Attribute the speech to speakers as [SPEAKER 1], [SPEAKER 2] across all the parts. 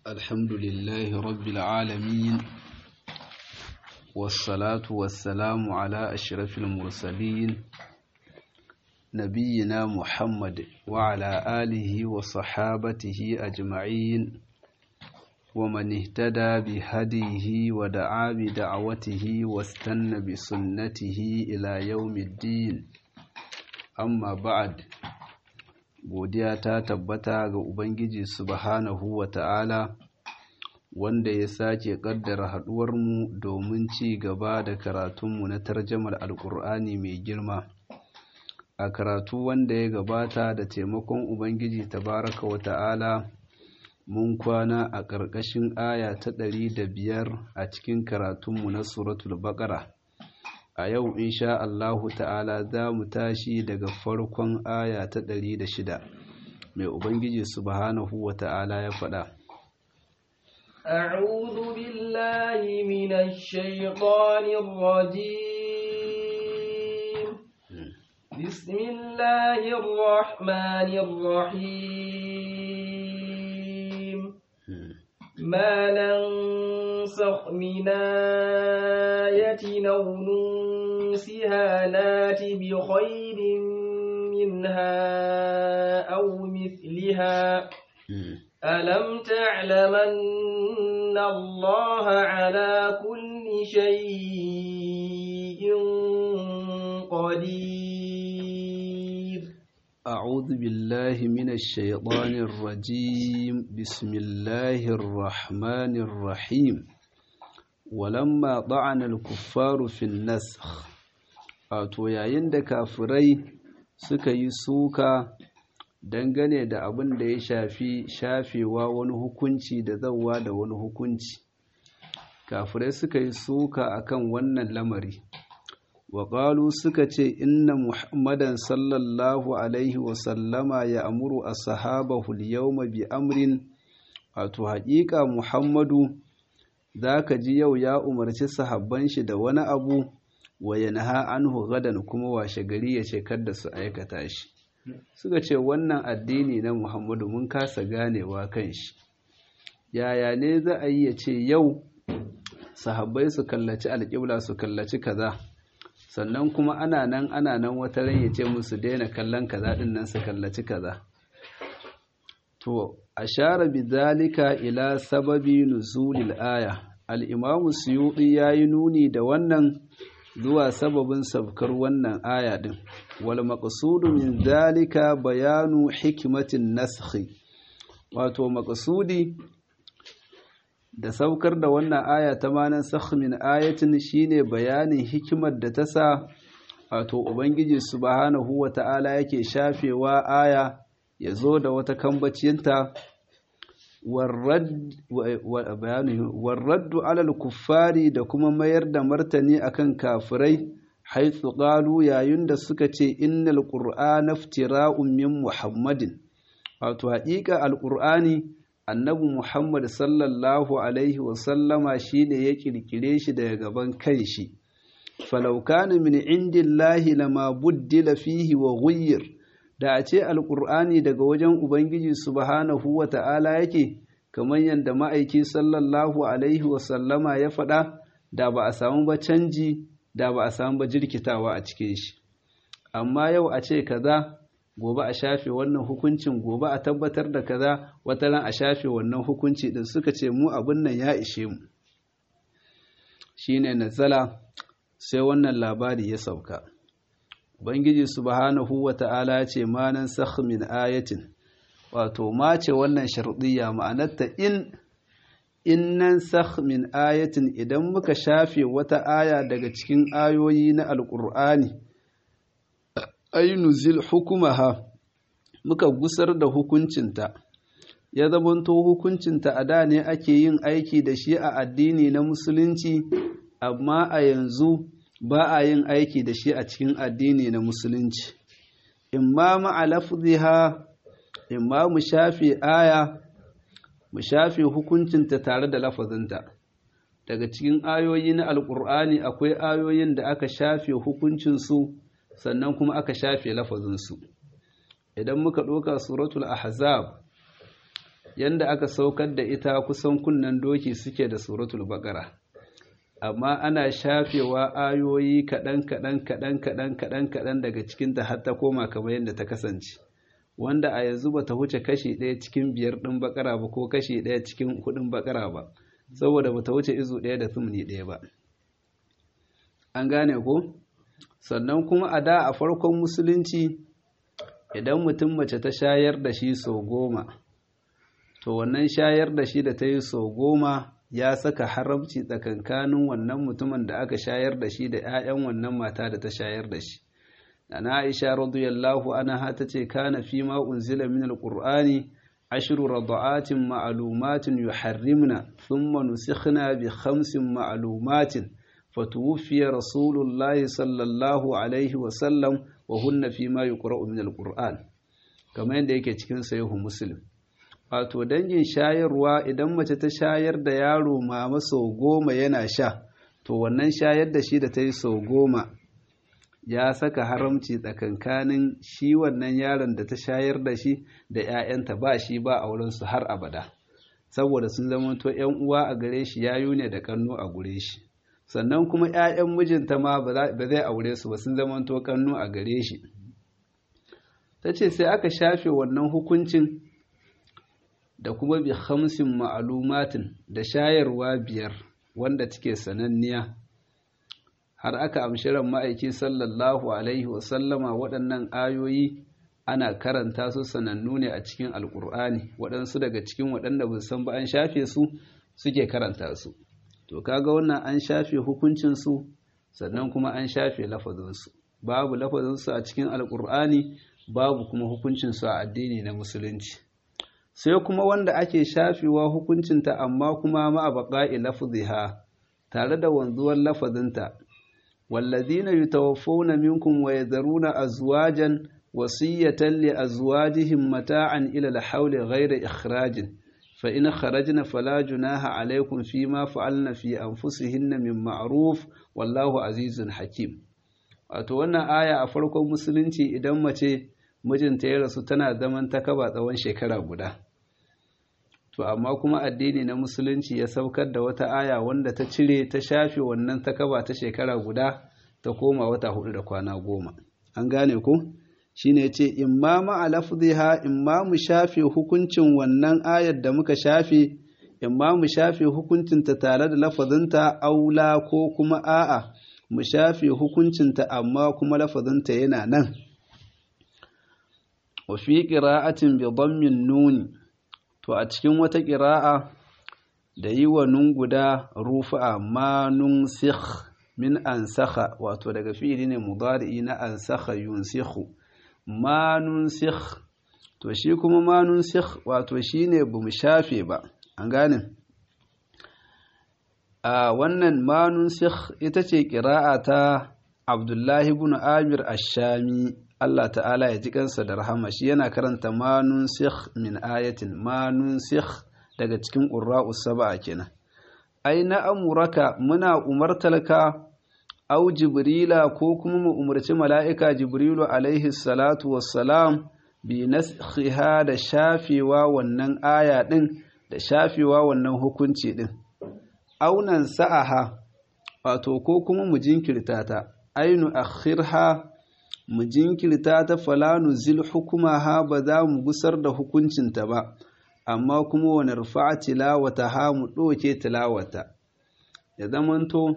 [SPEAKER 1] الحمد لله رب العالمين، والصلاة والسلام على أشرف المرسلين نبينا محمد وعلى آله وصحابته أجمعين، ومن اهتدى بهديه ودعا بدعوته واستنى بسنته إلى يوم الدين. أما بعد، godiya ta tabbata ga Ubangiji subhanahu wa ta'ala, wanda ya sake ƙaddara haɗuwarmu domin ci gaba da karatunmu na tarjamar Alƙur'ani mai girma. A karatu wanda ya gabata da taimakon Ubangiji tabaraka wa ta'ala, mun kwana a ƙarƙashin aya ta 105 a cikin karatunmu na Suratul Baƙara. A yau insha Allahu ta'ala za mu tashi daga farkon aya ta 106 mai Ubangiji subhanahu wa ta'ala ya faɗa.
[SPEAKER 2] أعوذ بالله من الشيطان الرجيم. بسم الله الرحمن الرحيم. ما ننسخ من آية أو ننسها نات بخير منها أو مثلها. ألم تعلم أن الله على كل شيء قدير.
[SPEAKER 1] أعوذ بالله من الشيطان الرجيم. بسم الله الرحمن الرحيم. ولما طعن الكفار في النسخ، wato yayin da kafirai suka yi suka dangane da abin da ya shafi shafewa wani hukunci da zawwa da wani hukunci, kafirai suka yi suka akan wannan lamari. Waƙalu suka ce, inna Muhammadan sallallahu Alaihi wasallama ya amuru a sahabahu yawma bi amrin, wato haƙiƙa Muhammadu za ka ji yau ya umarci sahabban shi da wani abu, wa yanha anhu gadan kuma washe gari ya ce kada su aikata shi. Suka ce wannan addini na Muhammadu mun kasa ganewa kan shi. Yaya ne za a yi ya ce yau sahabbai su kallaci alƙibla su kallaci kaza, sannan kuma ana nan wata ran ya ce musu daina kallon kaza din nan su kallaci kaza. To ashara bidhalika ila sababi nuzulil aya. Al-Imam Suyuti yayi nuni da wannan zuwa sababin sabkar wannan aya din. Wal maqsudu min dhalika bayanu hikmatin naskhi, wato maqsudi da saukar da wannan aya ta manan sakh min ayatin shine bayanin hikimar da ta sa wato Ubangiji subhanahu wata'ala yake shafewa aya ya zo da wata kambacinta. warraddu alal kuffari da kuma mayar da martani akan kafirai, haitsu qalu yayin da suka ce innal qur'ana iftira'un min muhammadin, wato haƙiƙa alqur'ani annabi muhammad sallallahu alaihi wasallama shine ya kirkire shi daga gaban kanshi. falau kana min indillahi lama buddila fihi wa ghayyir, da a ce alƙur'ani daga wajen Ubangiji subhanahu wa ta'ala yake, kamar yadda ma'aiki sallallahu Alaihi wasallama ya faɗa, da ba a samu ba canji, da ba a samu ba jirkitawa a cikin shi. Amma yau a ce kaza, gobe a shafe wannan hukuncin, gobe a tabbatar da kaza, wata ran a shafe wannan hukunci ɗin, suka ce mu abin nan ya ishe mu. Shi ne nazala, sai wannan labari ya sauka. Ubangiji subhanahu wa ta'ala ce ma nan sakh min ayatin, wato ma ce wannan sharɗiyya ma'anarta in nan sakh min ayatin, idan muka shafe wata aya daga cikin ayoyi na alƙur'ani, ainuzil hukumaha, muka gusar da hukuncinta, ya zamanto hukuncinta a da ne ake yin aiki da shi a addini na musulunci, amma a yanzu ba a yin aiki da shi a cikin addini na musulunci. Imma ma'a lafziha, imma mu shafe aya, mu shafe hukuncinta tare da lafazinta. Daga cikin ayoyi na Alƙur'ani akwai ayoyin da aka shafe hukuncinsu sannan kuma aka shafe lafazinsu. Idan muka ɗauka suratul Ahzab, yanda aka saukar da ita kusan kunnen doki suke da suratul baqara, amma ana shafewa ayoyi kaɗan daga cikinta har ta koma kamar yadda ta kasance, wanda a yanzu ba ta wuce kashi 1 cikin 5 ɗin bakara ba ko kashi 1 cikin 4 bakara ba, saboda ba ta wuce izu 1 da thumni 1 ba. An gane ko? Sannan kuma a da a farkon musulunci idan mutum mace ta shayar da shi sau 10, to wannan shayar da shi da ta yi sau 10 ya saka haramci tsakankanin wannan mutumin da aka shayar da shi da 'ya'yan wannan mata da ta shayar da shi. Nana Aisha radiyallahu anha ta ce kana fi ma unzila min alqur'ani 10 rada'atin ma'lumatin yuharrimna thumma nusikhna bi 5 ma'lumatin fatuwfiya rasulullahi sallallahu alaihi wa sallam wa hunna fi ma yuqra'u min alqur'an, kamar yadda yake cikin sahihu muslim. Wato dangin shayarwa idan mace ta shayar da yaro mama sau 10 yana sha, to wannan shayar da shi da ta yi sau 10 ya saka haramci tsakankanin shi wannan yaron da ta shayar da shi da 'ya'yanta, ba shi ba aurensu har abada, saboda sun zamanto 'yan uwa a gare shi, yayu ne da kannu a gure shi. Sannan kuma 'ya'yan mijinta ma ba zai aure su ba, sun zamanto kannu a gare shi. Ta ce sai aka shafe wannan hukuncin da kuma bi 5 ma'lumatin da shayarwa 5 wanda take sananniya, har aka amshi ran ma'aiki sallallahu alaihi wasallama. Waɗannan ayoyi ana karanta su sanannu ne a cikin alƙur'ani, waɗansu daga cikin waɗanda ba san ba an shafe su suke karanta su. To kaga wannan an shafe hukuncinsu, sannan kuma an shafe lafazinsu, babu lafazinsu a cikin alƙur'ani, babu kuma hukuncinsu a addini na musulunci. Sai kuma wanda ake shafewa hukuncinta amma kuma ma'a baqa'i lafziha, tare da wanzuwar lafazinta. والذين يتوفون منكم ويذرون أزواجا وصية لأزواجهم متاعا إلى الحول غير إخراج فإن خرجن فلا جناح عليكم فيما فعلن في أنفسهن من معروف والله عزيز حكيم. wato wannan aya a farkon musulunci idan mace mijinta ya rasu tana zaman takaba tsawon shekara guda, to amma kuma addini na musulunci ya saukar da wata aya wanda ta cire ta shafe wannan takaba ta shekara guda ta koma wata 4 da kwana 10. An gane ku? Shine yace imma ma lafziha, imma mu shafe hukuncin wannan ayar da muka shafe, imma mu shafe hukuncin ta tare da lafazinta, aula ko kuma a'a mu shafe hukuncinta amma kuma lafazinta yana nan. Wa fi qira'atin bi dhammin nun, to a cikin wata ƙira'a da yi wa nun guda rufa'a, ma nunsikh min ansakha, wato daga fi'ili ne mudari'i na ansakha yunsikhu, ma nunsikh. To shi kuma ma nunsikh wato shine bamu shafe ba. An gane? A wannan ma nunsikh ita ce ƙira'a ta Abdullahi ibn Amir ash-Shami, Allah ta'ala ya ji kansa da rahama. Shi yana karanta ma nunsikh min ayatin, ma nunsikh daga cikin qurra'us sab'a kenan. Ai na amuraka, muna umartalka, au jibrila ko kuma mu umarci mala'ika jibrilu alaihi salatu wassalam, bi naskhiha da shafewa wannan aya din, da shafewa wannan hukunci din. Aunan sa'aha, wato ko kuma mu jinkirta ta, ainu akhirha, mu jinkirta ta, falanu zil hukumaha, ba za mu gusar da hukuncinta ba, amma kuma wani rufa tilawata ha, mu ɗoke tilawata. Ya zamanto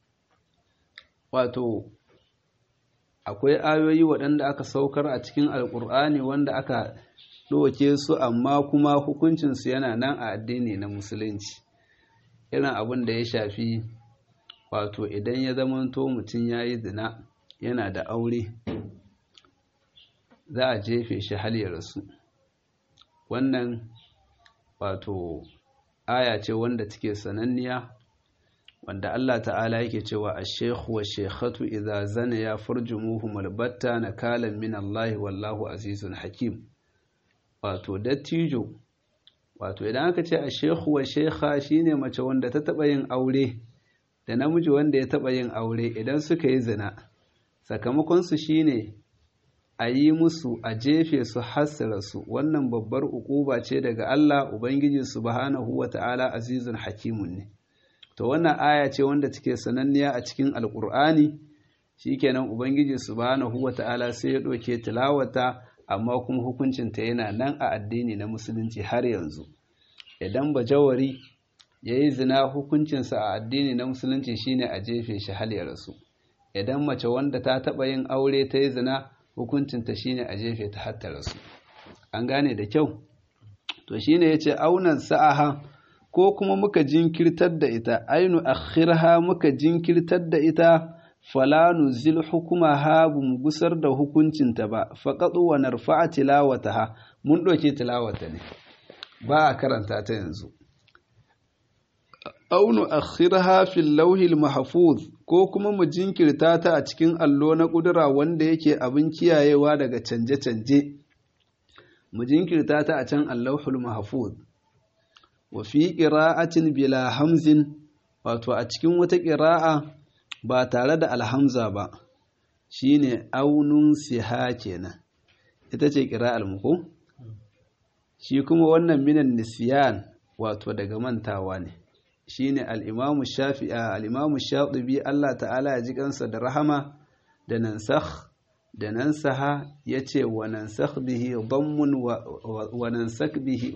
[SPEAKER 1] wato akwai ayoyi waɗanda aka saukar a cikin alƙur'ani wanda aka ɗoke su amma kuma hukuncinsu yana nan a addini na musulunci. Irin abin da ya shafi wato idan ya zamanto mutum ya yi zina yana da aure, za a jefe shi har ya rasu. Wannan wato aya ce wanda take sananniya, wanda Allah ta'ala yake cewa ash-shaykhu wash-shaykhatu idza zanaya farjumuhum albatta nakalan min Allah wallahu azizun hakim. Wato dattijo, wato idan aka ce ash-shaykhu wash-shaykha shine mace wanda ta taba yin aure da namiji wanda ya taba yin aure, idan suka yi zina sakamakon su shine a yi musu a jefe su hasara su, wannan babbar uquba ce daga Allah Ubangiji subhanahu wata'ala azizun hakimun ne. To wannan aya ce wanda take sananniya a cikin alkur'ani, shikenan Ubangiji subhanahu wata'ala sai ya ɗauke tilawata, amma kuma hukuncinta yana nan a addini na musulunci har yanzu. Idan bajawari ya yi zina, hukuncinsa a addini na musulunci shine a jefe shi hal ya rasu. Idan mace wanda ta taɓa yin aure ta yi zina, hukuncinta shine a jefe ta har ta rasu. An gane da kyau? To shine yace aunan sa'aha, ko kuma muka jinkirtar da ita, ainu akhirha, muka jinkirtar da ita, fala nuzil hukumaha, bum gusar da hukuncinta ba, faqatu wa narfa'a tilawataha, mun doke tilawata ne, ba a karanta ta yanzu. Aunu akhirha fil lawhil mahfuz, ko kuma mu jinkirta ta a cikin allo na kudura wanda yake abin kiyayewa daga canje-canje, mu jinkirta ta a can allahul mahfuz. Wa fi qira'atin bila hamzin, wato a cikin wata qira'a ba tare da alhamza ba, shine aunun siha kenan, ita ce qira'al mu ko? Shi kuma wannan minan nisyan, wato daga mantawa ne. Shine al-Imam Shafi'i, al-Imam Shatibi Allah ta'ala ya ji kansa da rahama, da nansakh da nansaha yace wa nansakh bihi dammun wa nansakh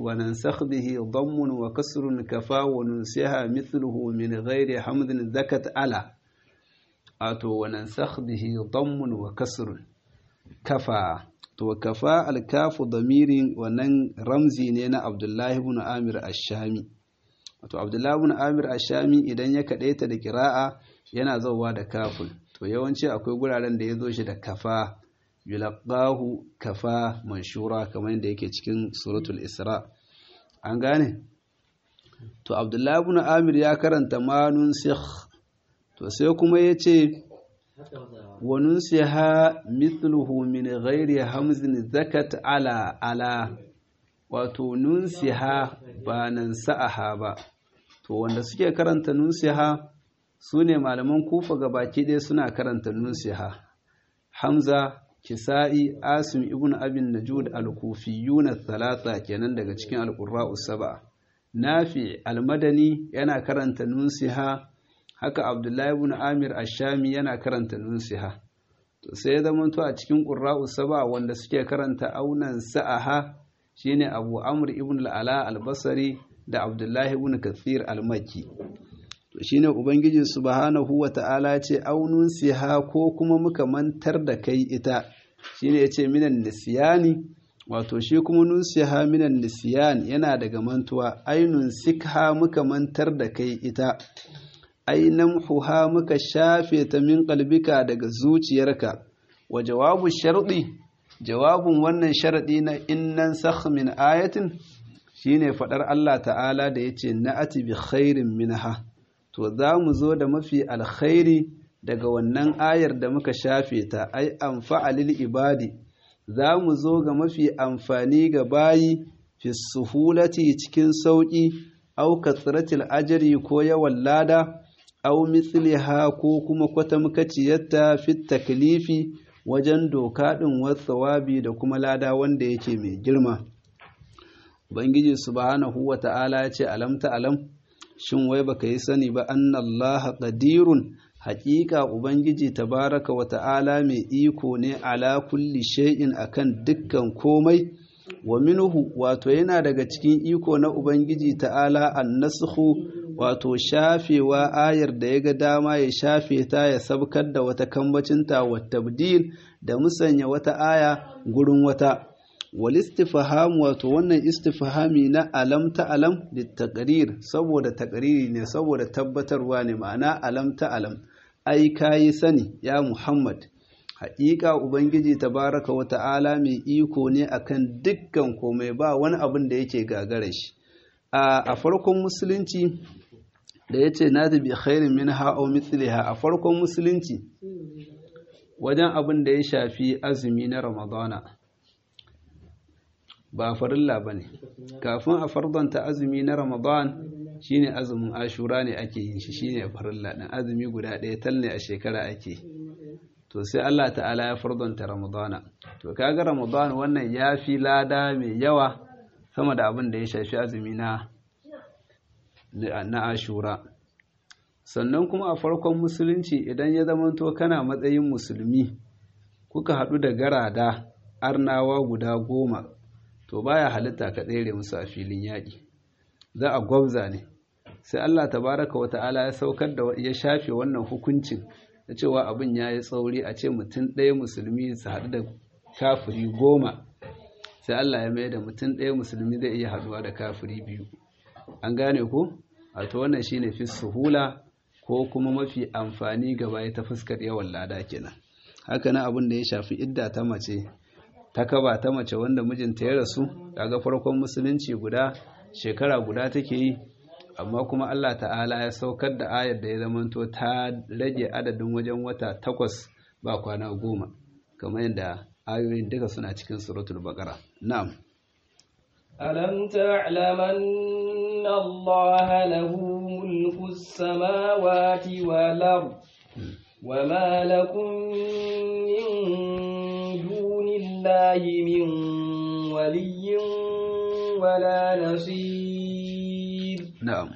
[SPEAKER 1] bihi dammun wa kasrun kafa wa nunsiha mithluhu min ghairi hamdin zakat ala. Ato wa nansakh bihi dammun wa kasrun kafa, to kafa al-kafu damirin wannan ramzi ne na Abdullahi ibn Amir ash-Shami. Wato Abdullahi ibn Amir ash-Shami idan ya kadaita da qira'a yana zauwa da kaful, to yawanci akwai guraren da yazo shi da kafa, yulqahu kafa manshura, kamar yadda yake cikin suratul Isra. An gane? To Abdullahi ibn Amir ya karanta ma nunsikh, to sai kuma yace wa nunsiha mithluhu min ghairi hamzin zakat ala, wato nunsiha ba nan sa'aha ba. To wanda suke karanta nunsiha su ne malaman Kufa gabaki ɗaya suna karanta nunsiha. Hamza, Kisa'i, Asim ibn Abin Najud al-Kufiyuna thalatha kenan daga cikin al-Qurra'us sab'a. Nafi al-Madani yana karanta nunsiha, haka Abdullahi ibn Amir ash-Shami yana karanta nunsiha. To sai ya zamanto a cikin Qurra'us sab'a wanda suke karanta aunan sa'aha shine Abu Amr ibn al-Ala al-Basri da Abdullahi ibn Kathir al-Makki. To shine Ubangiji subhanahu wata'ala ce aunun siha, ko kuma muka mantar da kai ita, shine yace minan nisyani, wato shi kuma nun siha minan nisyan yana daga mantuwa. Ainun sikha, muka mantar da kai ita, ainamhuha, muka shafe ta min qalbika daga zuciyarka. Wa jawabu sharɗi, jawabin wannan sharaɗi na innan sakh min ayatin shine faɗar Allah ta'ala da yace na'ati bi khairin minha, to za mu zo da mafi alkhairi daga wannan ayar da muka shafe ta, ai anfa'a lil ibadi, za mu zo ga mafi amfani ga bayi, fi suhulati cikin sauƙi, au kathratil ajri ko yawan lada, au mithliha ko kuma kwatamkaciyarta, fit taklifi wajen doka ɗin wasawabi da kuma lada wanda yake mai girma. Ubangiji subhanahu wa ta'ala ya ce alam ta'alam, shin wai baka yi sani ba annallaha qadirun, haƙiƙa Ubangiji tabaraka wa ta'ala mai iko ne ala kulli shay'in akan dukkan komai. Wa minhu, wato yana daga cikin iko na Ubangiji ta'ala annasukhu, wato shafewa ayar da ya ga dama ya shafe ta, ya sabkar da wata kambacinta, wa tabdil da musanya wata aya gurin wata. Wal istifham, wato wannan istifhami na alam ta alam litaqrir, saboda taqriri ne, saboda tabbatarwa ne, ma'ana alam ta alam, ai kayi sani ya Muhammad, haƙiƙa Ubangiji tabaraka wa ta'ala mai iko ne akan dukkan komai, ba wani abin da yake gagara shi. A farkon musulunci da yace nadi bi khairin minha aw mithliha, a farkon musulunci wajen abin da ya shafi azumi na Ramadana ba farilla bane. Kafin a fardanta azumi na Ramadan shine azumin Ashura ne ake yin shi, shine farilla din, azumi guda ɗaya tal ne a shekara ake. to sai Allah ta'ala ya fardanta ramadana. To kaga ramadan wannan ya fi lada mai yawa sama da abin da ya shafi azumi na ashura. Sannan kuma a farkon musulunci idan ya zamanto kana matsayin musulmi kuka haɗu da garada arnawa guda 10 to baya halitta ka tsere musu a filin yaƙi, za a gwabza ne. Sai Allah tabaraka wa ta'ala ya saukar da ya shafe wannan hukuncin da cewa abin ya yi tsauri a ce mutum ɗaya musulmi su haɗu da kafiri 10, sai Allah ya mai da mutum ɗaya musulmi zai iya haɗuwa da kafiri 2. An gane ko? Wato wannan shine fi suhula ko kuma mafi amfani gaba ta fuskar yawan lada kenan. Haka nan abin da ya shafi idda ta mace, ta kaba ta mace wanda mijinta ya rasu, kaga farkon musulunci shekara guda take yi, amma kuma Allah ta'ala ya saukar da ayar da ya zamanto ta rage adadin wajen wata 8 ba kwana 10, kamar yadda ayoyin duka suna cikin suratul baqara. Na'am.
[SPEAKER 2] ألم تعلم أن الله له ملك السماوات والأرض وما لكم من دون الله من ولي ولا نصير.
[SPEAKER 1] نعم.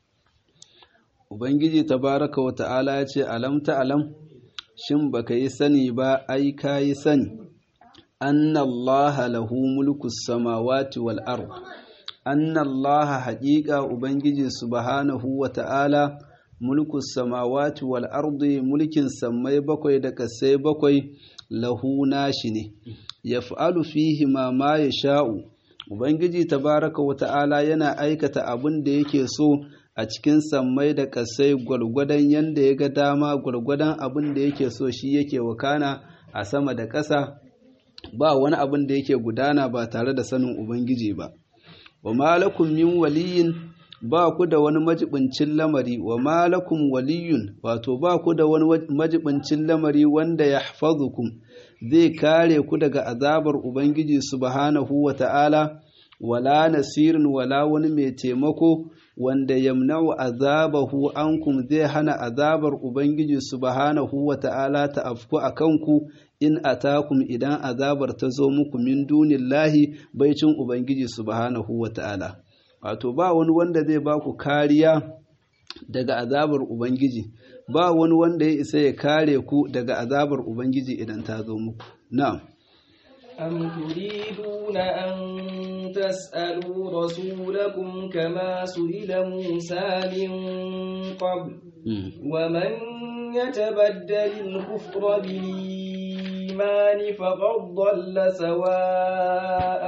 [SPEAKER 1] Ubangiji tabaraka wa ta'ala ya ce, Alam ta'alam, shin baka yi sani ba, ai ka yi sani. أن الله له ملك السماوات والأرض أن الله حقيقة أبنجي سبحانه وتعالى ملك السماوات والأرض ملك سمي بكوي دكسي بكوي له ناشني يفعل فيهما ما يشاء Ubangiji tabaraka wa ta'ala yana aikata abin da yake so a cikin sammai da kasai gwargwadon yanda ya ga dama, gwargwadon abin da yake so shi yake wakana a sama da ƙasa. Ba wani abin da yake gudana ba tare da sanin Ubangiji ba. Wa malakum min waliyin, ba ku da wani majibincin lamari, wa malakum waliyun, wato ba ku da wani majibincin lamari wanda ya hafazukum, zai kare ku daga azabar Ubangiji subhanahu wa ta'ala, wala nasirin wala wani mai taimako wanda yamna'u azabahu ankum, zai hana azabar Ubangiji subhanahu wa ta'ala ta afku a kanku in atakum idan azabar ta zo muku min dunillahi baicin Ubangiji subhanahu wa ta'ala. Wato ba wani wanda zai ba ku kariya daga azabar Ubangiji, ba wani wanda ya isa ya kare ku daga azabar Ubangiji idan ta zo muku. Na'am.
[SPEAKER 2] أم تريدون أن تسألوا رسولكم كما سئل موسى من قبل ومن يتبدل الكفر بالإيمان فقد ضل سواء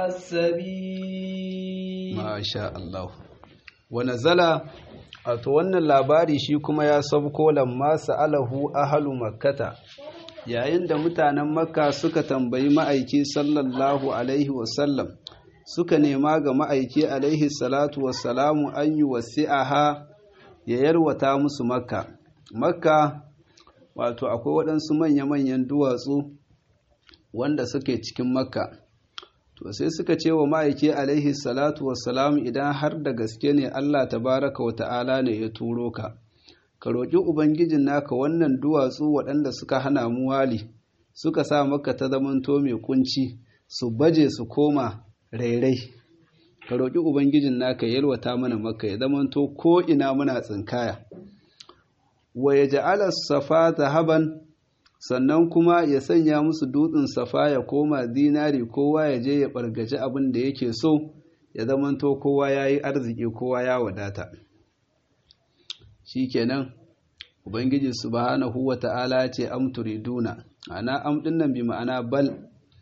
[SPEAKER 2] السبيل.
[SPEAKER 1] ما شاء الله. ونزل wannan labari shi kuma ya sabko lamma sa'alahu ahlu makkata, yayin da mutanen makka suka tambayi ma'aiki sallallahu alaihi wasallam, suka nema ga ma'aiki alaihi salatu wassalamu an yi wasi'aha, ya yarwata musu makka. Makka wato akwai waɗansu manya-manyan duwatsu wanda suke cikin makka. To sai suka ce wa ma'aiki alaihi salatu wassalamu, idan har da gaske ne Allah tabaraka wa ta'ala ne ya turo ka, ka roƙi Ubangijin naka wannan duwatsu waɗanda suka hana mu wali, suka sa maka ta zamanto mai kunci, su baje su koma rairai. Ka roƙi Ubangijin naka ya yalwata mana maka, ya zamanto ko ina muna tsinkaya. Wa ya ja'ala safa zahaban, sannan kuma ya sanya musu dutsen safa ya koma zinari, kowa ya je ya ɓargaji abin da yake so, ya zamanto kowa ya yi arziki, kowa ya wadata. Shikenan Ubangiji subhanahu wa ta'ala ce am turiduna, ana am dinnan bi ma'ana bal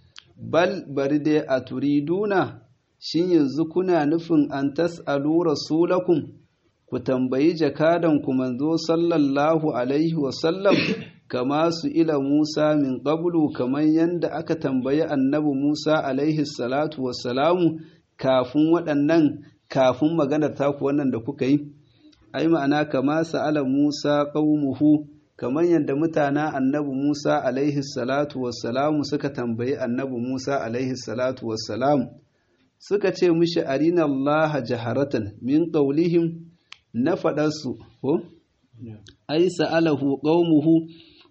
[SPEAKER 1] bari dai a turiduna, shin yanzu kuna nufin an tas'alu rasulakum, ku tambayi jakadanku manzo sallallahu alaihi wasallam, kama su ila Musa min qablu, kaman yanda aka tambayi annabi Musa alaihi salatu wassalamu kafin waɗannan, kafin maganar taku wannan da kuka yi. Ai ma'ana kama sa'ala Musa qaumuhu, kamar yadda mutana annabi Musa alaihi salatu wassalamu suka tambayi annabi Musa alaihi salatu wassalamu, suka ce mishi arina Allah jaharatan min qawlihim, na faɗarsu ko ai sa'alahu qaumuhu,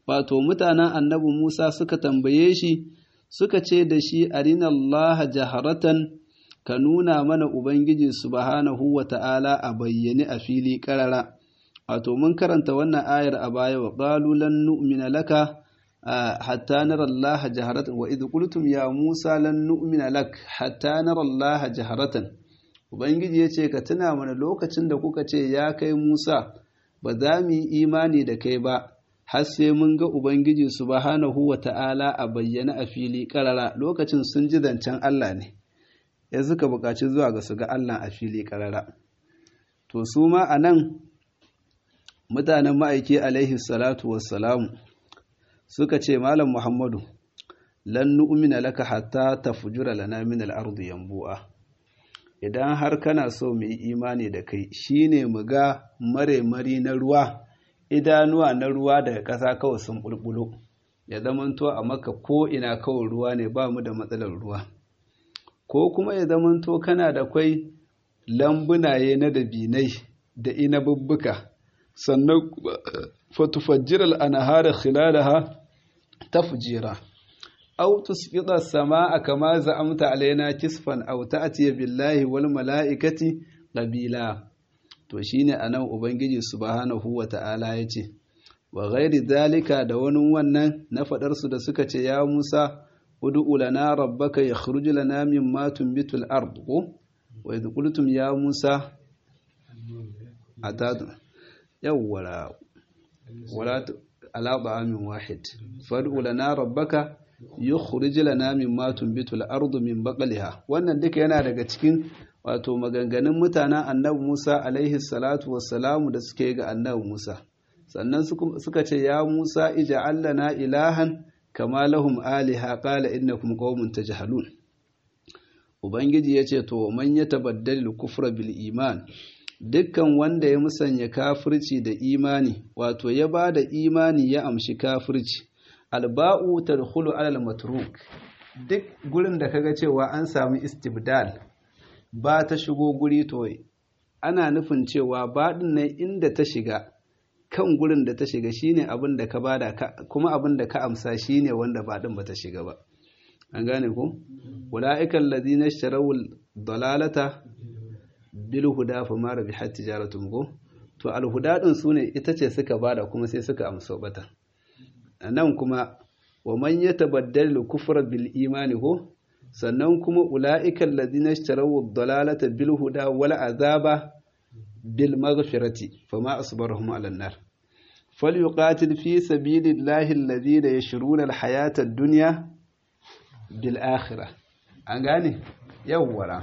[SPEAKER 1] wato mutanen annabi Musa suka tambaye shi suka ce da shi arinallaha jaharatan ka nuna mana ubangiji subhanahu wata'ala a bayyane a fili karara. Wato mun karanta wannan ayar a baya wa qalu lan nu'mina laka hatta nara Allah jaharatan wa idh qultum ya Musa lan nu'mina lak hatta nara Allah jaharatan. Ubangiji yace ka tuna mana lokacin da kuka ce ya kai Musa ba za mu yi imani da kai ba har sai mun ga ubangiji subhanahu wata'ala a bayyana a fili karara. Lokacin sun ji zancen Allah ne ya suka buƙaci zuwa ga su ga Allah a fili karara. To su ma anan mutanen ma'aiki alaihi salatu wassalamu suka ce malam Muhammadu lan nu'mina laka hatta tafjura lana min al-ardi yanbu'a. Idan har kana so mu yi imani da kai shine mu ga maremari na ruwa, idanuwa na ruwa daga ƙasa kawai sun bulbulo, ya zamanto a maka ko ina kawai ruwa ne ba mu da matsalar ruwa, ko kuma ya zamanto kana da kwai lambunaye na dabinai da inabubbuka, sannan fatufajjiral anhara khilalaha tafjira aw tusqita as-samaa kama za'amta alaina kisfan aw ta'tiya billahi wal mala'ikati qabila. To shine anan ubangiji subhanahu wata'ala yace wa ghairi dalika da wani wannan na fadar su da suka ce ya Musa ud'u lana rabbaka yakhruj lana mimma tunbitul ard wa idh qultum ya Musa atadu yawwala wala ala ba'amin wahid fad'u lana rabbaka yukhrij lana mimma tunbitul ardu min baqliha. Wannan duka yana daga cikin wato maganganun mutanen annabi Musa alaihi salatu wassalamu da suke ga annabi Musa. Sannan suka ce ya Musa ij'al lana ilahan kama lahum aliha qala innakum qaumun tajhalun. Ubangiji yace to man yatabaddal kufra bil iman, dukkan wanda ya musanya kafirci da imani, wato ya bada imani ya amshi kafirci. Alba'u tadkhulu ala al-matruk, duk gurin da kaga cewa an samu istibdal ba ta shigo guri to ana nufin cewa ba din nan inda ta shiga kan gurin da ta shiga shine abin da ka bada kuma abin da ka amsa shine wanda ba din ba ta shiga ba. An gane ko ulaika alladhina ishtaraw dalalata bil huda fa ma rabihat tijaratuhum ko to al huda din sune ita ce suka bada kuma sai suka amsa bata. Nan kuma wa man yatabaddal kufra bil imani ko sannan kuma ulaika alladhina ishtaraw ad-dalalata bil huda wal azaba bil maghfirati fama asbarahum ala an-nar falyuqatil fi sabilillahi alladhina yashruna al-hayata ad-dunya bil akhirah. An gane yawwara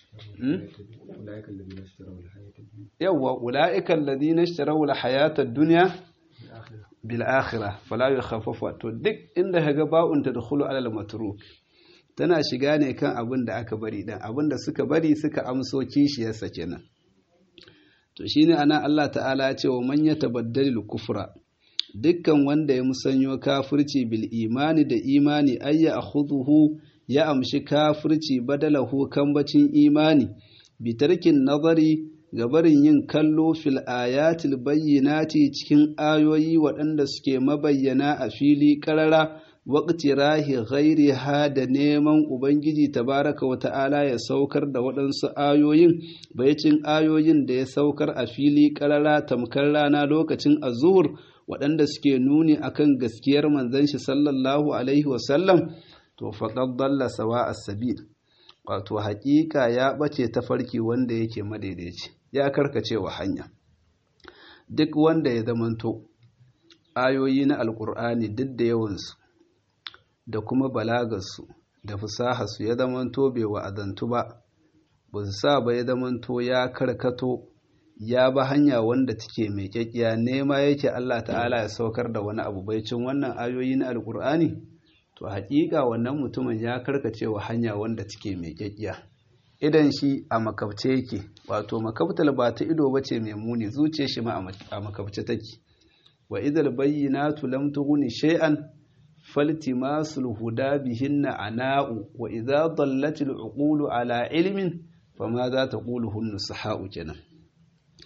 [SPEAKER 1] yawwa ulaika alladhina ishtaraw al-hayata ad-dunya bil akhirah fala yukhaffafu. To duk inda kaga ba'un tadkhulu ala al-matruk tana shiga ne kan abin da aka bari dan abin da suka bari suka amso kishiyarsa kenan. To shine ana Allah ta'ala ya ce wa man yatabaddal kufra, dukkan wanda ya musanyo kafirci bil imani da imani ayya akhudhu ya amshi kafirci badalahu kambacin imani bi tarkin nazari gabarin yin kallo fil ayatil bayyinati cikin ayoyi waɗanda suke mabayyana a fili ƙarara waqtirahi ghairiha da neman ubangiji tabaraka wa ta'ala ya saukar da waɗansu ayoyin bayacin ayoyin da ya saukar a fili ƙarara tamkar rana lokacin azhur waɗanda suke nuni akan gaskiyar manzon shi sallallahu alaihi wasallam, to faqad dalla sawa as-sabil, wato haƙiƙa ya ɓace tafarki wanda yake madaidaici, ya karkace wa hanya. Duk wanda ya zamanto ayoyi na alƙur'ani duk da yawansu da kuma balagarsu da fasaharsu ya zamanto bai wa'azantu ba su sa ba ya zamanto ya karkato ya ba hanya wanda take mai kyakkiya nema yake Allah ta'ala ya saukar da wani abu baicin wannan ayoyi na alƙur'ani, to haƙiƙa wannan mutumin ya karkace wa hanya wanda take mai kyakkiya. Idan shi a makabce yake, wato makabtal ba ta ido bace mai muni, zuciyar shi ma a makabce take. Wa idal bayyinatu lam tughni shay'an faltimasul huda bihinna ana'u wa idza dallatil uqulu ala ilmin fama za taquluhu nusaha'u kenan.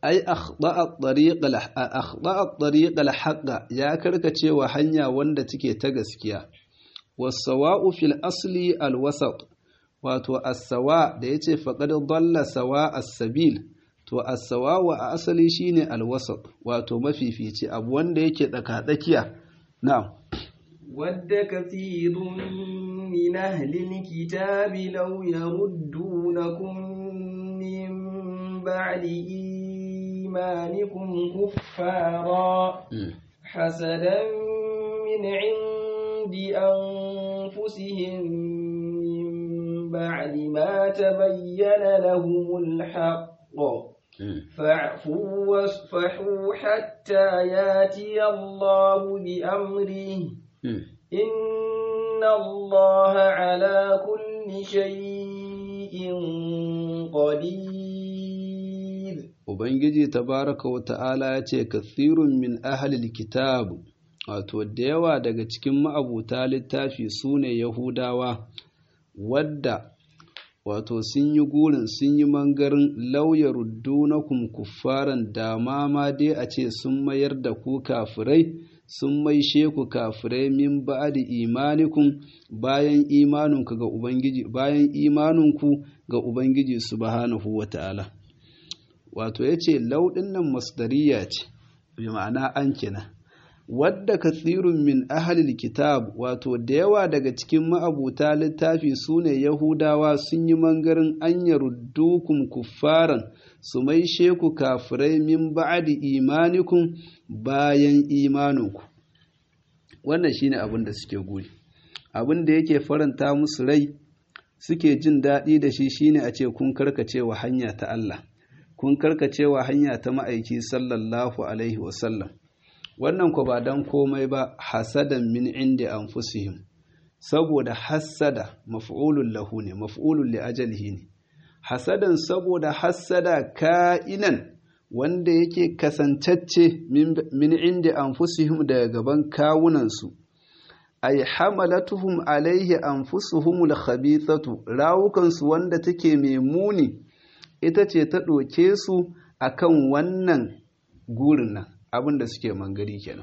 [SPEAKER 1] ai akhda'a tariqal haqqa ya karkacewa hanya wanda take ta gaskiya. Was-sawa'u fil asli al-wasat, wato as-sawa da yace faqad dalla sawa as-sabil, to as-sawa a asali shine al-wasat, wato mafifici abu wanda yake tsaka-tsakiya. na'am.
[SPEAKER 2] ود كثير من أهل الكتاب لو يردونكم من بعد إيمانكم كفارا حسدا من عند أنفسهم من بعد ما تبين لهم الحق فاعفوا واصفحوا حتى ياتي الله بأمره إن الله على كل شيء قدير.
[SPEAKER 1] Ubangiji tabaraka wa ta'ala ya ce, Kathirun min ahalil kitab, wato da yawa daga cikin ma'abuta littafi su ne Yahudawa, wadda wato sun yi gurin sun yi mangarin lauyar dunakum kuffaran da ma dai a ce sun mayar da ku kafirai, sun maishe ku kafirai min ba'di imanikum bayan imaninku ga Ubangiji, bayan imaninku ga Ubangiji subhanahu wata'ala. Wato yace laudin nan masdariya ce, bi ma'ana an kina. Wadda kathirun min ahlil kitab, wato da yawa daga cikin ma'abuta littafi sune Yahudawa sun yi mangarin an yaruddukum kuffaran, su maishe ku kafirai min ba'di imanikum bayan imaninku. Wannan shine abin da suke guri, abin da yake faranta musu rai suke jin daɗi da shi shine a ce kun karkacewa hanya ta Allah, kun karkacewa hanya ta ma'aiki sallallahu alaihi wasallam. Wannan ku ba dan komai ba, hasadan min inda anfusihim, saboda hasada maf'ulun lahu ne, maf'ulun li ajalihi ne. Hasadan saboda hasada ka'inan wanda yake kasantacce min inda anfusihim daga gaban kawunansu, ay hamalatuhum alaihi anfusuhumul khabithatu, rawukansu wanda take mai muni ita ce ta ɗoke su akan wannan gurin nan, abin da suke mangari kenan.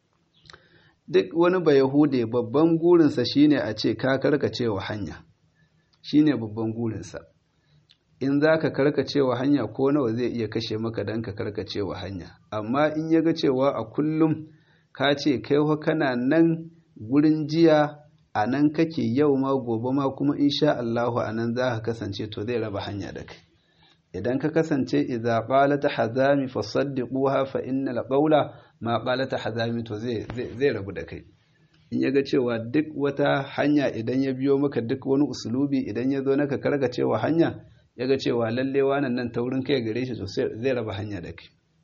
[SPEAKER 1] Duk wani Bayahude babban gurinsa shine a ce ka karkacewa hanya, shine babban gurinsa. In za ka karkacewa hanya ko nawa zai iya kashe maka don ka karkacewa hanya, amma in ya ga cewa a kullum ka ce kai kana nan gurin jiya, a nan kake yau ma gobe ma kuma insha Allahu a nan za ka kasance, to zai raba hanya da kai. Idan ka kasance idza qalat hazami fasaddiquha fa innal qawla ma qalat hazami, to zai rabu da kai. In yaga cewa duk wata hanya idan ya biyo maka, duk wani usulubi idan ya zo naka karkacewa hanya, yaga cewa lalle wannan nan taurin kai gare shi, to zai raba hanya da kai.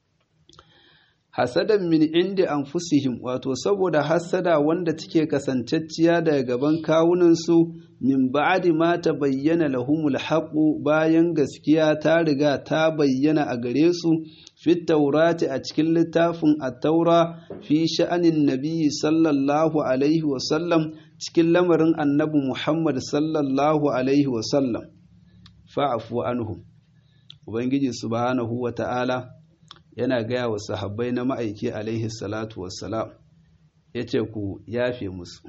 [SPEAKER 1] Hasadan min indi anfusihim, wato saboda hasada wanda take kasancacciya daga gaban kawunansu, min ba'di ma tabayyana lahumul haqu, bayan gaskiya ta riga ta bayyana a gare su, fi taurati a cikin littafin at-taura, fi sha'anin nabiyyi sallallahu alaihi wa sallam, cikin lamarin annabi Muhammad sallallahu alaihi wa sallam. Fa'afu anhum, Ubangiji subhanahu wa ta'ala yana gaya wa sahabbai na ma'aiki alaihi salatu wassalam, ya ce ku yafe musu,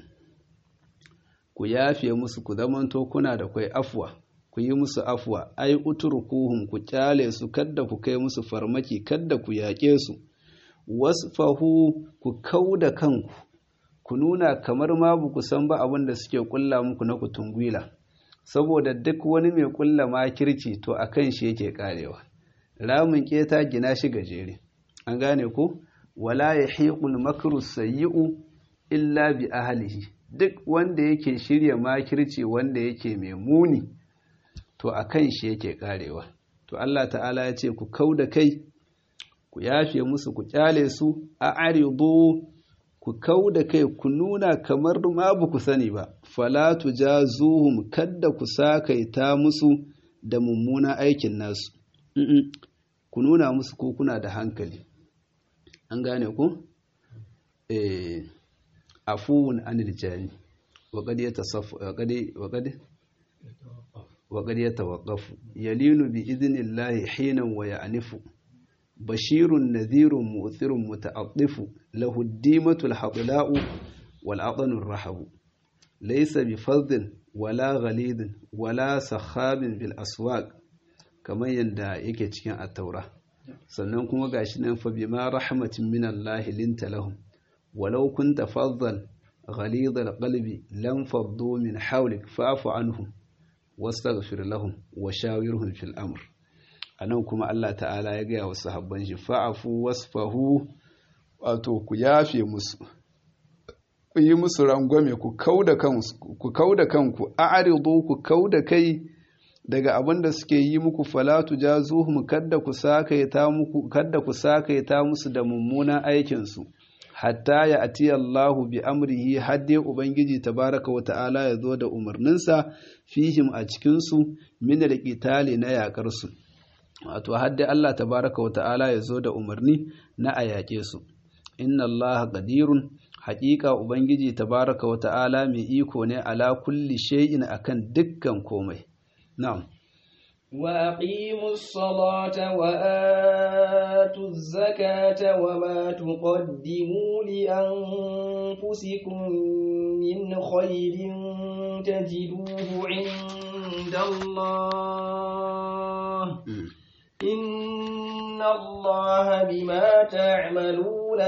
[SPEAKER 1] ku zamanto kuna da kwai afuwa, ku yi musu afuwa, ai uturkuhum, ku kyale su, kadda ku kai musu farmaki, kadda ku yaƙe su, wasfahu, ku kauda kanku, ku nuna kamar ma ba ku san ba abin da suke kulla muku na kutungwila, saboda duk wani mai kulla makirci to akan shi yake karewa. Ramin keta gina shi gajere, an gane ko? Wala yahiqul makru sayyi'u illa bi ahlihi, duk wanda yake shirya makirci wanda yake mai muni to akan shi yake karewa. To Allah ta'ala ya ce ku kauda kai, ku yafe musu, ku kyale su, a'ridu, ku kauda kai, ku nuna kamar ma ba ku sani ba, fala tujazuhum, kadda ku sakaita musu da mummuna aikin nasu. Ku nuna musu ko kuna da hankali, an gane ku? Afuwun anil jani wa qad yatawaqqafu yalinu bi idnillahi hinan wa ya'nifu bashirun nadhirun mu'thirun muta'attifu lahu ad-dimatul hadla'u wal atanur rahabu laysa bi fadhin wala ghalidin wala sakhabin bil aswaq kamar yadda yake cikin at-taura. Sannan kuma gashi nan fa bima rahmatin minallahi linta lahum walau kunta fadhan ghalidhal qalbi lam faddu min hawlik fa'fu anhum wastaghfir lahum wa shawirhum fil amr. Anan kuma Allah ta'ala ya gaya wa sahabban shi fa'afu wasfahu, wato ku yafe musu, ku yi musu rangwame, ku kauda kanku a'ridu, ku kauda kai daga abin da suke yi muku, falatu jazuhum, kada ku sakaita musu da mummunan aikin su, hatta ya ati Allahu bi amrihi, hadde ubangiji tabaraka wa ta'ala ya zo da umarninsa fihim a cikin su min alqitali na yakar su, wato hadde Allah tabaraka wa ta'ala ya zo da umarni na a yaƙe su. Inna Allah qadirun, haƙiƙa ubangiji tabaraka wa ta'ala mai iko ne ala kulli shay'in akan dukkan komai. Na'am.
[SPEAKER 2] وأقيموا الصلاة وآتوا الزكاة وما تقدموا لأنفسكم من خير تجدوه عند الله إن الله بما تعملون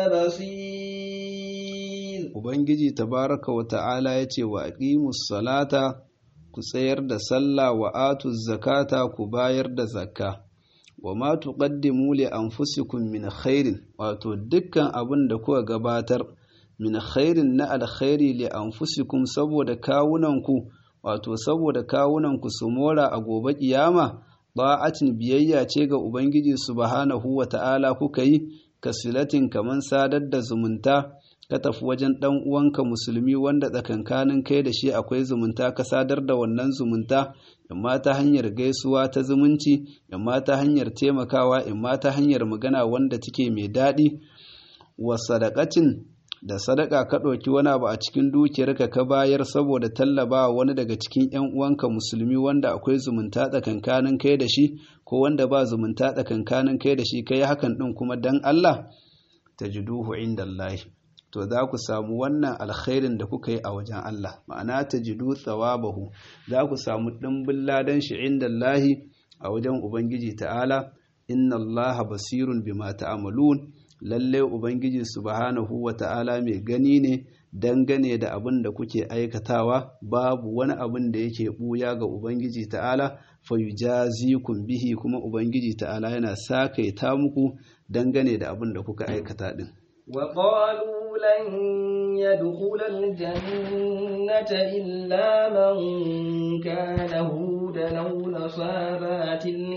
[SPEAKER 2] بصير.
[SPEAKER 1] Ubangiji tabaraka wa ta'ala yace wa aqimus salata, ku tsayar da sallah, wa atu zakata, ku bayar da zakka, wa ma tuqaddimu li anfusikum min khairin, wato dukkan abin da kuka gabatar min khairin na alkhairi li anfusikum, saboda kawunanku, wato saboda kawunanku su mora a gobe kiyama, ba'atin biyayya ce ga ubangiji subhanahu wa ta'ala kuka yi, kasilatin kaman sadar da zumunta, ka tafi wajen ɗan uwanka musulmi wanda tsakankanin kai da shi akwai zumunta, ka sadar da wannan zumunta, imma ta hanyar gaisuwa ta zumunci, imma ta hanyar taimakawa, imma ta hanyar magana wanda take mai daɗi. Wa sadaqatin, da sadaka ka ɗauki wani abu a cikin dukiyarka ka bayar saboda tallabawa wani daga cikin ‘yan uwanka musulmi wanda akwai zumunta tsakankanin kai da shi, ko wanda ba zumunta tsakankanin kai da shi, kai hakan ɗin kuma dan Allah, tajiduhu indallahi, to za ku samu wannan alkhairin da kuka yi a wajen Allah, ma'ana tajidu thawabahu, za ku samu ɗimbin ladan shi indallahi a wajen Ubangiji ta'ala. Inna Allaha basirun bima ta'malun, lalle Ubangiji subhanahu wa ta'ala mai gani ne dangane da abin da kuke aikatawa, babu wani abin da yake buya ga Ubangiji ta'ala, fayujazikum bihi, kuma Ubangiji ta'ala yana sakaita muku dangane da abin da kuka aikata din.
[SPEAKER 2] وقالوا لن يدخل الجنة إلا من كان هودا أو نصارى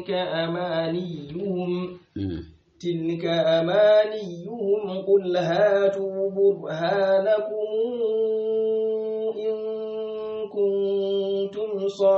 [SPEAKER 2] تلك أمانيهم قل هاتوا برهانكم إن كنتم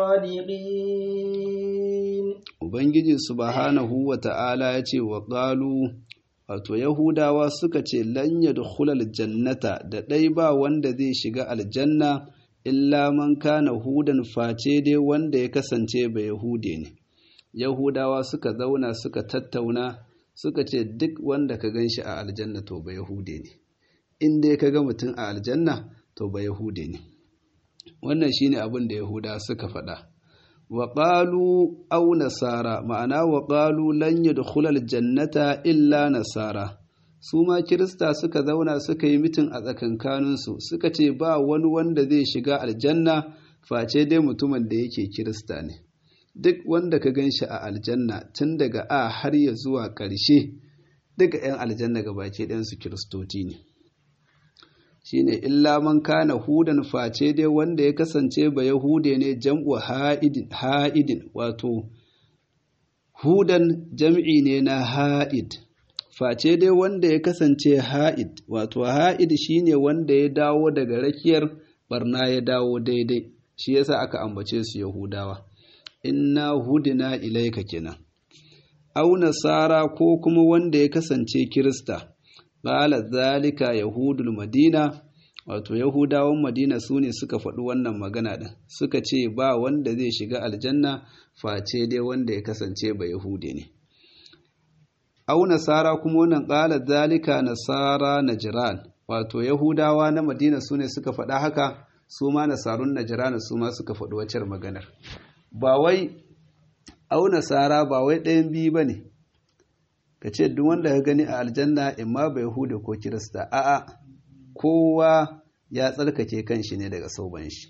[SPEAKER 2] صادقين.
[SPEAKER 1] Ubangiji subhanahu wa ta'ala ya ce wa ƙalu, wato Yahudawa suka ce lan yadkhulal jannata, da ɗai ba wanda zai shiga aljanna illa man kana hudan, face dai wanda ya kasance ba Yahude ne. Yahudawa suka zauna suka tattauna suka ce duk wanda ka ganshi a aljanna to ba Yahude ne, in dai ka ga mutum a aljanna to ba Yahude ne. Wannan shine abin da Yahudawa suka faɗa. wa qalu aw nasara, ma'ana wa qalu lan yadkhulal jannata illa nasara. Su ma kirista suka zauna suka yi mitin a tsakankaninsu suka ce ba wani wanda zai shiga aljanna face dai mutumin da yake kirista ne. Duk wanda ka ganshi a aljanna tun daga a har ya zuwa ƙarshe, duka 'yan aljanna gabaki ɗayansu kiristoci ne. Shine illa man kana hudan, face dai wanda ya kasance ba yahude ne, jam'u ha'idin, wato hudan jam'i ne na ha'id, face dai wanda ya kasance ha'id, wato ha'id shine wanda ya dawo daga rakiyar barna ya dawo daidai, shi yasa aka ambace su Yahudawa. Inna hudina ilaika kenan. Au nasara, ko kuma wanda ya kasance Kirista. Qala zalika yahudul madina, wato Yahudawan Madina su ne suka faɗi wannan magana ɗin, suka ce ba wanda zai shiga aljanna face dai wanda ya kasance ba Yahude ne. au nasara kuma wannan qala zalika nasara najran wato yahudawa na madina sune suka faɗa haka su ma nasarun najran su ma suka faɗi wacce maganar ba wai au nasara ba wai ɗayan biyu bane kace duk wanda ka gani a aljanna imma ba yahuda ko kirista a'a kowa ya tsarkake kanshi ne daga sauban shi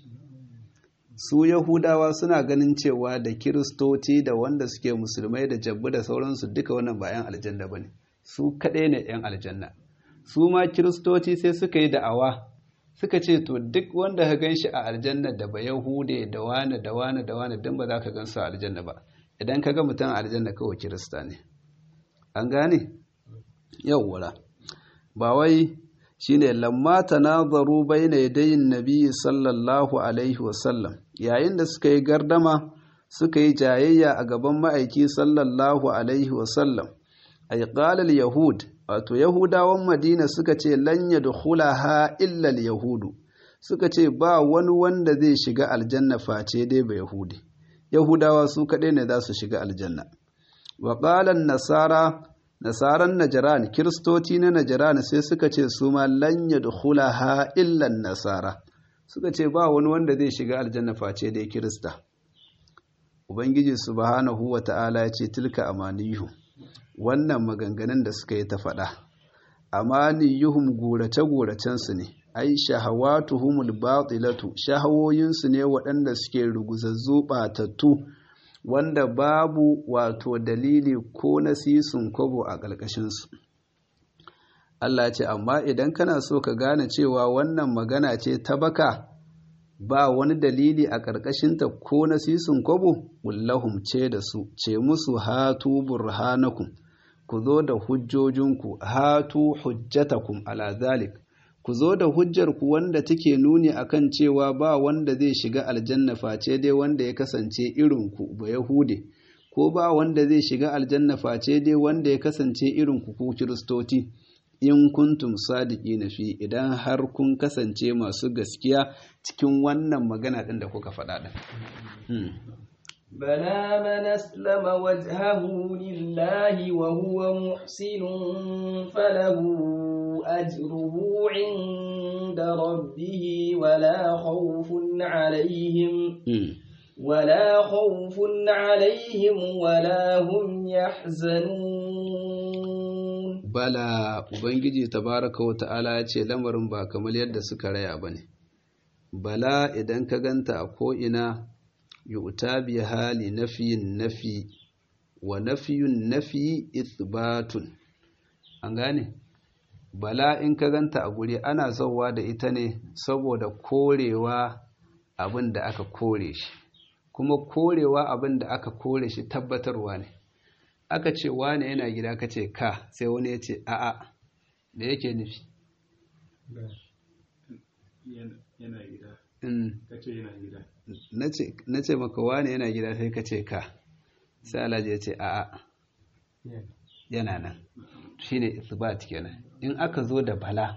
[SPEAKER 1] su yahudawa suna ganin cewa da kiristoci da wanda suke musulmai da jabbu da sauransu duka wannan ba 'yan aljanna ba ne su kaɗai ne 'yan aljanna su ma kiristoci sai suka yi da'awa suka ce to duk wanda ka gan shi a aljanna da ba yahude da wane da wane da wane don ba za ka gan su a aljanna ba idan ka ga mutum a aljanna kawai kirista ne an gane yawwara ba wai shine lamma tanazaru baina yadayin nabi sallallahu alaihi wasallam yayin da suka yi gardama suka yi jayayya a gaban ma'aiki sallallahu alaihi wasallam ay qala al yahud wato yahudawan madina suka ce lan yadkhulaha illa al yahudu suka ce ba wani wanda zai shiga aljanna face dai ba yahudi yahudawa su kadai ne za su shiga aljanna wa qala an nasara nasaran najran kiristoci na najran sai suka ce su ma lan yadkhulaha illa nasara suka ce ba wani wanda zai shiga aljanna face dai kirista ubangiji subhanahu wata'ala ya ce tilka amaniyuhum wannan maganganun da suka yi ta faɗa amaniyuhum gurace guracen su ne ai shahawatuhumul batilatu shahawoyinsu ne waɗanda suke ruguzazzu batattu wanda babu wato dalili ko nasisun kwabo a ƙarƙashinsu. Allah ce amma idan kana so ka gane cewa wannan magana ce ta baka ba wani dalili a ƙarƙashinta ko nasisun kwabo wallahum ce da su ce musu hatu burhanakum ku zo da hujjojinku hatu hujjatakum ala zalik ku zo da hujjarku wanda take nuni akan cewa ba wanda zai shiga aljanna face dai wanda ya kasance irinku ba yahude ko ba wanda zai shiga aljanna face dai wanda ya kasance irinku ku kiristoti in kuntum sadiqina fi idan har kun kasance masu gaskiya cikin wannan magana din da kuka faɗa din
[SPEAKER 2] بلى من أسلم وجهه لله وهو محسن فله أجره عند ربه ولا خوف عليهم ولا هم يحزنون
[SPEAKER 1] بلى ubangiji tabaraka wa ta'ala ya ce lamarin ba kamar yadda suka raya bane bala idan ka ganta a ko ina yu'ta bi hali nafiyin nafi wa nafiyun nafi ithbatun an gane bala in ka ganta a guri ana zauwa da ita ne saboda korewa abin da aka kore shi kuma korewa abin da aka kore shi tabbatarwa ne aka ce wane yana gida ka ce ka sai wani ya ce a'a da yake nufi
[SPEAKER 3] yana gida ka ce yana gida
[SPEAKER 1] na ce maka wane yana gida sai ka ce ka sai alhaji ya ce a'a yana nan shi ne isbat kenan in aka zo da bala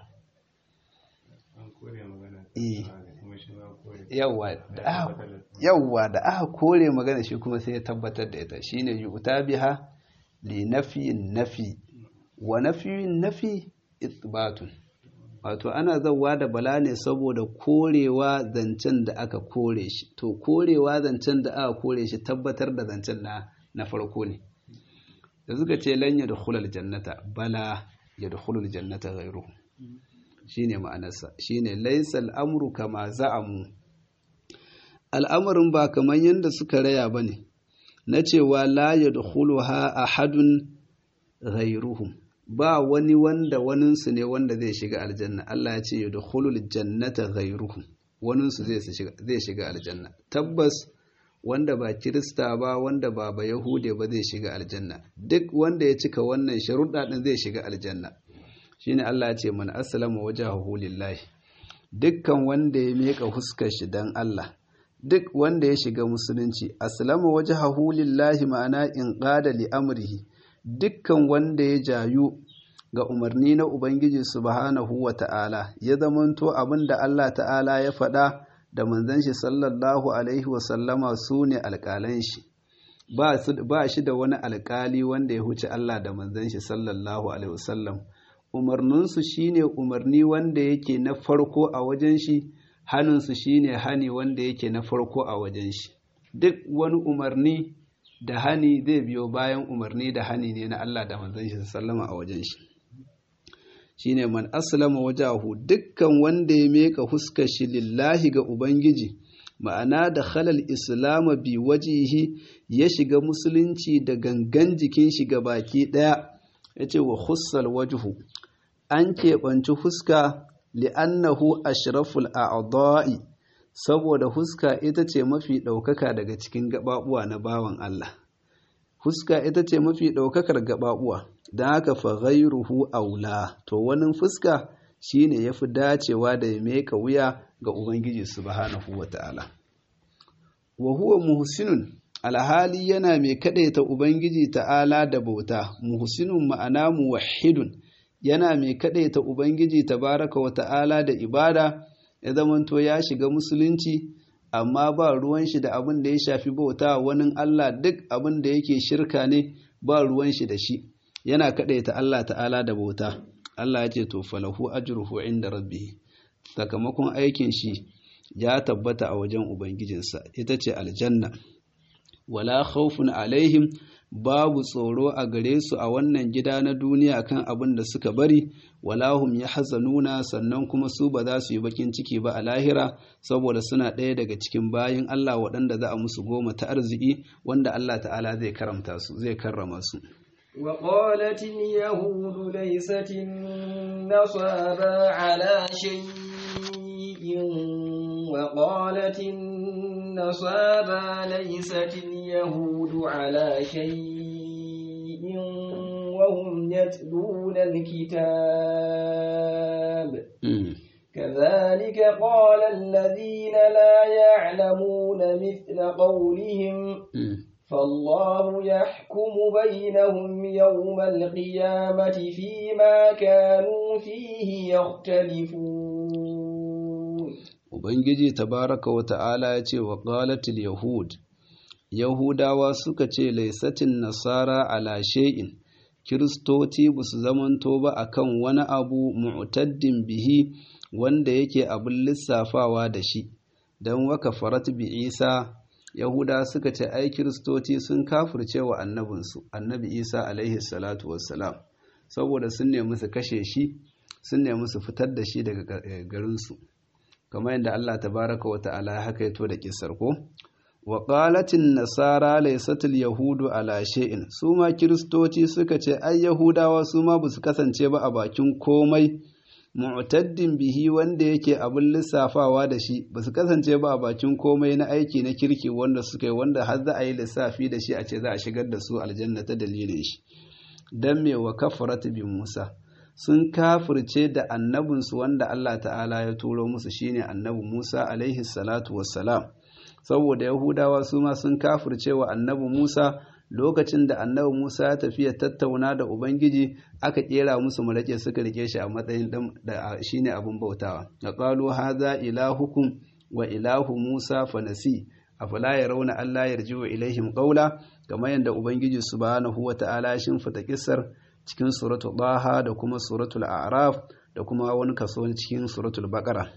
[SPEAKER 1] yawwa da aka kore magana shi kuma sai ya tabbatar da ita shine yu'ta biha li nafiyin nafi wa nafiyin nafi isbatun wato ana zauwa da bala ne saboda korewa zancen da aka kore shi to korewa zancen da aka kore shi tabbatar da zancen na farko ne da suka ce lan yadkhulul jannata bala yadkhulul jannata ghayruhu shine ma'anarsa shine laysa al'amru kama za'amu al'amarin ba kaman yanda suka raya bane na cewa la yadkhuluha ahadun ghayruhum ba wani wanda waninsu ne wanda zai shiga aljanna Allah ya ce yadkhulul jannata ghayruhum waninsu zai shiga aljanna tabbas wanda ba kirista ba wanda ba yahude ba zai shiga aljanna duk wanda ya cika wannan sharuɗa din zai shiga aljanna shine Allah ya ce man aslama wajhahu lillahi dukkan wanda ya meka huskar shi dan Allah duk wanda ya shiga musulunci aslama wajhahu lillahi ma'ana in qada li amrihi dukkan wanda ya jayu ga umarni na Ubangiji subhanahu wa ta'ala ya zamanto abinda Allah ta'ala ya faɗa da manzon shi sallallahu alaihi wasallama su ne alƙalan shi ba shi da wani alƙali wanda ya huce Allah da manzon shi sallallahu alaihi wasallam. Umarninsu shine umarni wanda yake na farko a wajen shi, haninsu shine hani wanda yake na farko a wajen shi. Duk wani umarni da hani zai biyo bayan umarni da hani ne na Allah da manzon shi sallama a wajen shi. Shine man aslama wajahu, dukkan wanda ya meka huskar shi lillahi ga Ubangiji, ma'ana da khalal islama bi wajihi, ya shiga musulunci da gangan jikin shi ga baki daya. Yace wa khussal wajhu, an keɓanci huska li'annahu ashraful a'da'i, saboda huska ita ce mafi ɗaukaka daga cikin gaɓaɓuwa na bawan Allah. Huska ita ce mafi ɗaukakar gaɓaɓuwa, don haka fa ghayruhu aula, to wani fuska shine yafi dacewa da ya meka wuya ga Ubangiji subhanahu wata'ala. Wa huwa muhsinun, alhali yana mai kadaita Ubangiji ta'ala da bauta. Muhsinun ma'ana muwahhidun, yana mai kadaita Ubangiji tabaraka wa ta'ala da ibada, ya zamanto ya shiga musulunci amma ba ruwan shi da abin da ya shafi bauta wani Allah, duk abin da yake shirka ne ba ruwan shi da shi, yana kadaita Allah ta'ala da bauta. Allah ya ce to falahu ajruhu inda rabbih, sakamakon aikin shi ya tabbata a wajen Ubangijinsa, ita ce aljanna. Wala khawfun alaihim, babu tsoro a gare su a wannan gida na duniya kan abin da suka bari, wala hum yahzanuna, sannan kuma su ba za su yi bakin ciki ba a lahira, saboda suna ɗaya daga cikin bayin Allah waɗanda za a musu goma ta arziki wanda Allah ta'ala zai karramta su.
[SPEAKER 2] وقالت اليهود ليست النصارى على شيء وقالت النصارى ليست اليهود على شيء وهم يتلون الكتاب كذلك قال الذين لا يعلمون مثل قولهم فالله يحكم بينهم يوم القيامة فيما كانوا فيه يختلفون.
[SPEAKER 1] Ubangiji tabaraka wa ta'ala ya ce wa qalatil yahud, Yahudawa suka ce laisatin nasara ala shay'in, Kiristoci ba su zamanto ba akan wani abu mu'taddin bihi wanda yake abin lissafawa da shi, don waka farat bi Isa. Yahuda suka ce ai Kiristoci sun kafirce wa annabinsu, annabi Isa alaihi salatu wassalam, saboda sun nemi su kashe shi, sun nemi su fitar da shi daga garinsu, kamar yadda Allah tabaraka wa ta'ala haka yato da kisar ko. Wa qalatin nasara laysatul yahudu ala shay'in, su ma Kiristoci suka ce ai Yahudawa su ma ba su kasance ba a bakin komai, mu'taddin bihi wanda yake abin lissafawa da shi, ba su kasance ba a bakin komai na aiki na kirki wanda suka yi, wanda har za a yi lissafi da shi a ce za a shigar da su aljanna ta dalilin shi. Dan me wa kafarat bi Musa, sun kafirce da annabinsu wanda Allah ta'ala ya turo musu shine annabi Musa alaihi salatu wassalam, saboda Yahudawa su ma sun kafirce wa annabi Musa lokacin da annabi Musa ya tafi ya tattauna da Ubangiji, aka kera musu marake suka rike shi a matsayin da shine abin bautawa. Ya qalu hadha ilahukum wa ilahu Musa fanasi afala yarawna alla yarji'u ilaihim qawla, kamar yadda Ubangiji subhanahu wata'ala ya shimfita kissar cikin suratul Taha da kuma suratul A'raf da kuma wani kaso cikin suratul Baqara.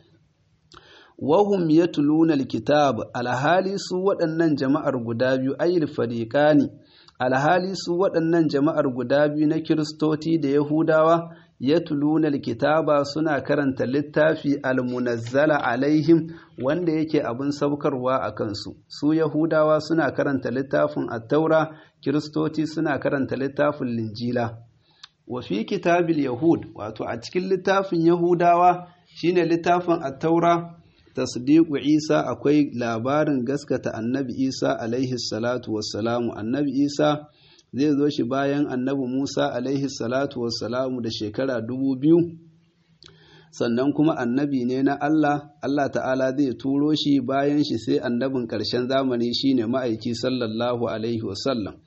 [SPEAKER 1] Wahum yatluna alkitab, alhali su waɗannan jama'ar guda biyu ayyul fariqani, alhali su waɗannan jama'ar guda biyu na Kiristoci da Yahudawa yatluna alkitaba, suna karanta littafi almunazzala alaihim wanda yake abin saukarwa a kansu. Su Yahudawa suna karanta littafin at-Taura, Kiristoci suna karanta littafin Linjila. Wa fi kitabil yahud, wato a cikin littafin Yahudawa shine littafin at-Taura, tasdiqu Isa, akwai labarin gaskata annabi Isa alaihi salatu wassalamu. Annabi Isa zai zo shi bayan annabi Musa alaihi salatu wassalamu da shekara 2000, sannan kuma annabi ne na Allah. Allah ta'ala zai turo shi bayan shi sai annabin ƙarshen zamani shine ma'aiki sallallahu alaihi wasallam.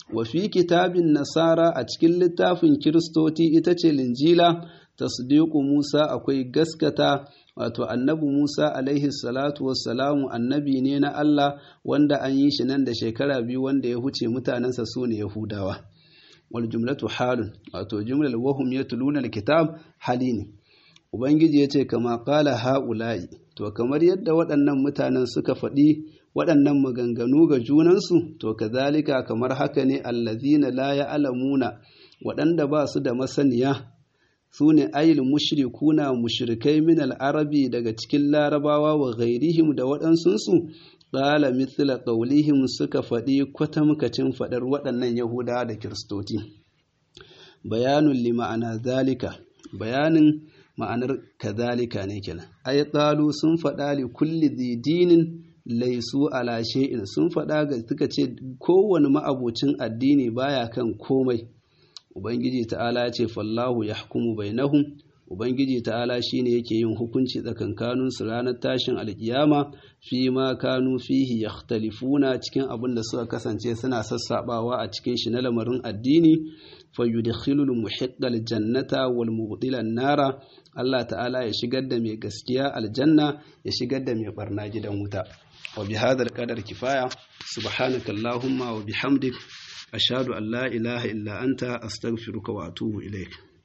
[SPEAKER 1] wa fi kitabin nasara a cikin littafin kiristoti ita ce linjila tasdiqu Musa akwai gaskata wato annabi Musa alaihi salatu wassalamu annabi ne na Allah wanda an yi shi nan da shekara 2 wanda ya huce mutanensa su ne Yahudawa. Wal jumlatu halun wato jumlar wahum yatluna alkitab hali ne. Ubangiji ya ce kama qala haula'i to kamar yadda waɗannan mutanen suka faɗi waɗannan maganganu ga junansu to kazalika kamar haka ne allazina la ya'lamuna waɗanda ba su da masaniya su ne ayil mushrikuna mushrikai min al-arabi daga cikin larabawa wa ghairihim da waɗansunsu qala mithla qawlihim suka faɗi kwatamkacin faɗar waɗannan yahudawa da kiristoti. Bayanun li ma'ana zalika bayanin ma'anar kazalika ne kenan ay qalu sun faɗa li kulli dinin laisu ala shay'in sun faɗa ga suka ce kowane ma'abocin addini baya kan komai. Ubangiji ta'ala ya ce fallahu yahkumu bainahum Ubangiji ta'ala shine yake yin hukunci tsakankanin su ranar tashin alkiyama fi ma kanu fihi yakhtalifuna cikin abin da suka kasance suna sassabawa a cikin shi na lamarin addini fayudkhilul muhiqqal jannata wal mubtilan nara Allah ta'ala ya shigar da mai gaskiya aljanna ya shigar da mai barna gidan wuta. Wa bihadhal qadar kifaya subhanakallahumma wa bihamdik ashhadu an la ilaha illa anta astaghfiruka wa atubu ilaik.